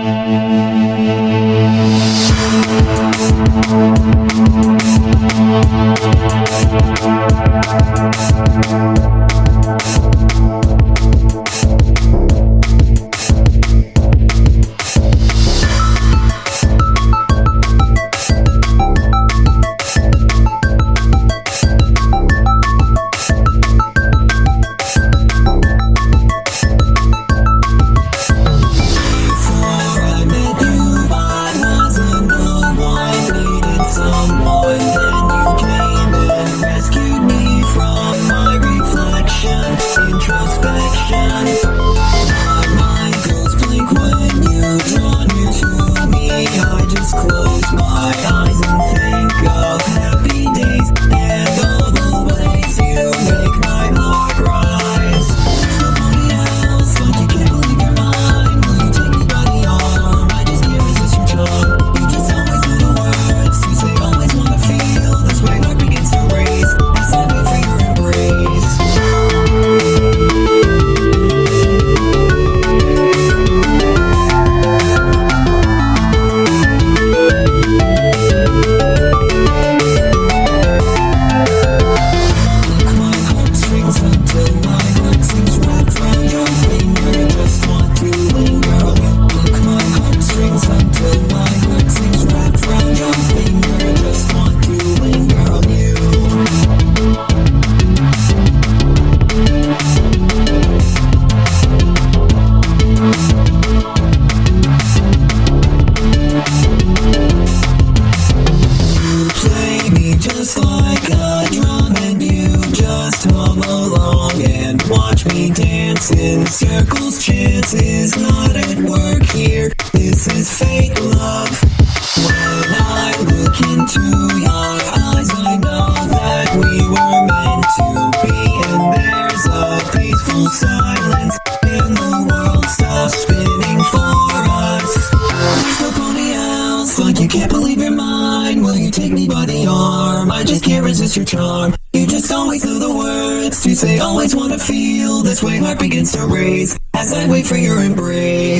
Just like a drum, and you just hum along and watch me dance in circles. Chances not at work here, this is fake love. When I look into your eyes, I know that we were meant to be. And there's a peaceful silence, and the world stops spinning for us. There's nobody else, like you can't believe you're mine. Will you take me by the arm? I just can't resist your charm. You just always know the words to say, always wanna feel this way. Heart begins to race as I wait for your embrace.